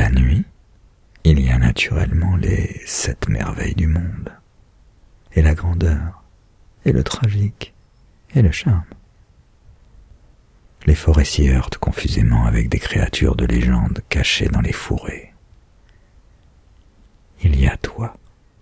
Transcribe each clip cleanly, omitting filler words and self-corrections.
la nuit, il y a naturellement les 7 merveilles du monde, et la grandeur, et le tragique, et le charme. Les forêts s'y heurtent confusément avec des créatures de légende cachées dans les fourrés. Il y a toi.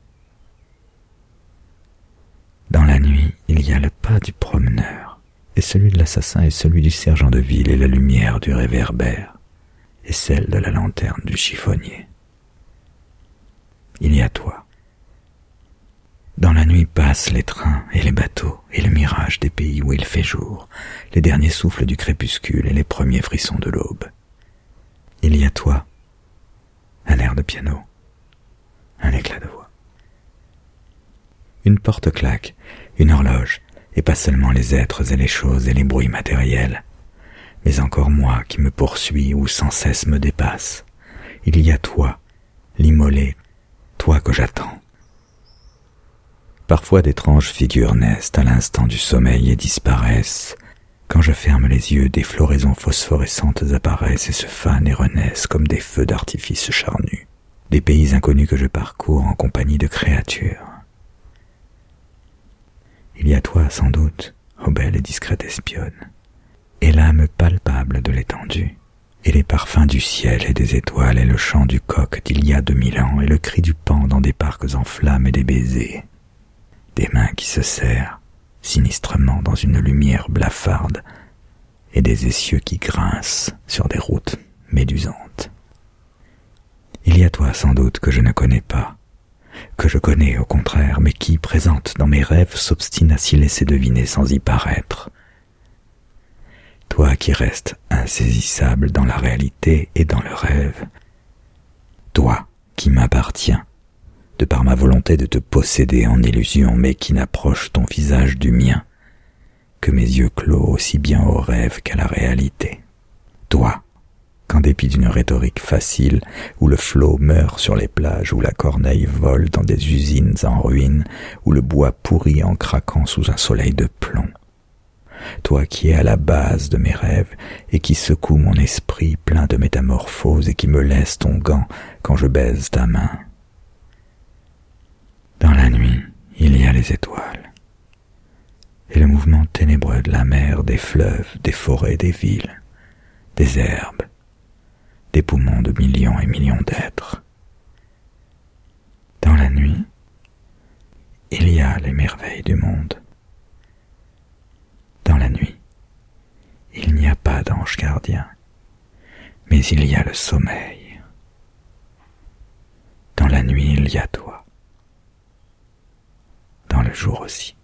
Dans la nuit, il y a le pas du promeneur, et celui de l'assassin et celui du sergent de ville, et la lumière du réverbère, et celle de la lanterne du chiffonnier. Il y a toi. Dans la nuit passent les trains et les bateaux, et le mirage des pays où il fait jour, les derniers souffles du crépuscule et les premiers frissons de l'aube. Il y a toi, un air de piano, un éclat de voix. Une porte claque, une horloge, et pas seulement les êtres et les choses et les bruits matériels, mais encore moi qui me poursuis ou sans cesse me dépasse. Il y a toi, l'immolé, toi que j'attends. Parfois d'étranges figures naissent à l'instant du sommeil et disparaissent. Quand je ferme les yeux, des floraisons phosphorescentes apparaissent et se fanent et renaissent comme des feux d'artifice charnus. Des pays inconnus que je parcours en compagnie de créatures. Il y a toi, sans doute, ô belle et discrète espionne, et l'âme palpable de l'étendue, et les parfums du ciel et des étoiles, et le chant du coq d'il y a 2000 ans, et le cri du paon dans des parcs en flammes et des baisers, des mains qui se serrent sinistrement dans une lumière blafarde, et des essieux qui grincent sur des routes médusantes. Il y a toi, sans doute, que je ne connais pas, que je connais au contraire, mais qui, présente dans mes rêves, s'obstine à s'y laisser deviner sans y paraître. Toi qui restes insaisissable dans la réalité et dans le rêve. Toi qui m'appartiens, de par ma volonté de te posséder en illusion, mais qui n'approche ton visage du mien que mes yeux clos aussi bien au rêve qu'à la réalité. Toi, qu'en dépit d'une rhétorique facile, où le flot meurt sur les plages, où la corneille vole dans des usines en ruine, où le bois pourrit en craquant sous un soleil de plomb. Toi qui es à la base de mes rêves et qui secoue mon esprit plein de métamorphoses et qui me laisse ton gant quand je baise ta main. Dans la nuit, il y a les étoiles et le mouvement ténébreux de la mer, des fleuves, des forêts, des villes, des herbes, des poumons de millions et millions d'êtres. Dans la nuit, il y a les merveilles du monde. Dans la nuit, il n'y a pas d'ange gardien, mais il y a le sommeil. Dans la nuit, il y a toi. Dans le jour aussi.